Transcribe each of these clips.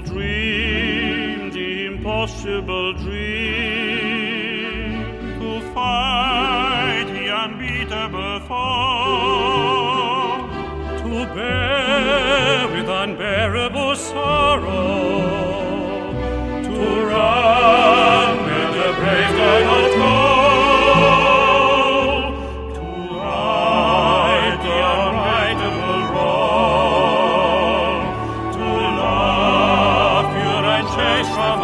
dream, the impossible dream, to fight the unbeatable foe, to bear with unbearable sorrow, to run where the brave cannot go. From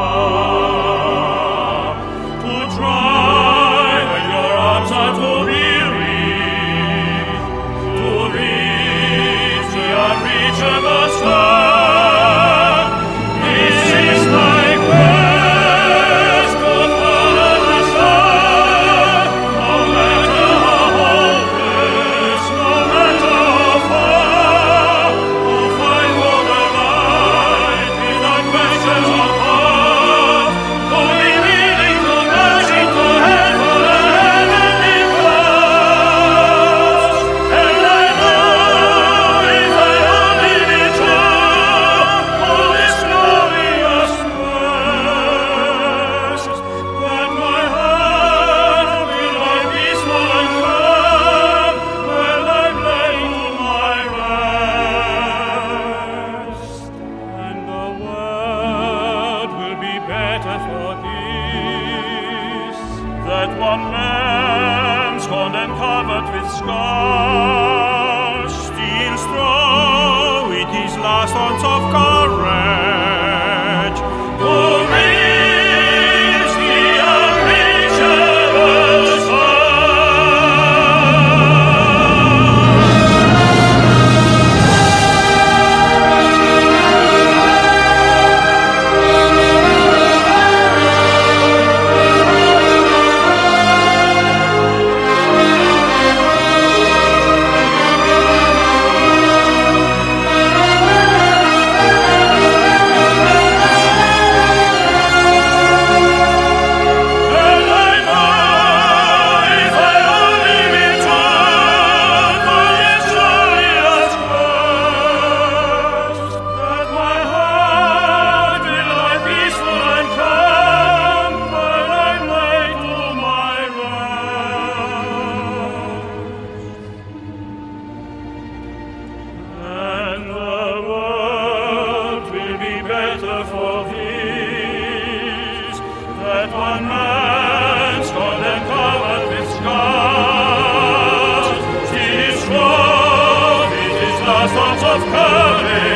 afar, to try when your arms are too weary, to reach the unreachable star. This is my quest, to follow the star, no matter how hopeless, no matter how far, to fight for the light without questions of heart, to be willing to dash into hell for the heavenly cause. And I know if I only be true to this glorious quest, that my heart will lie peaceful and calm while I'm laid to my rest, and the world will be better for this, that one man scorned and covered with scars still strove with his last ounce of courage to reach the unreachable for this, that one man scorned and covered with scars, still strove with his last ounce of courage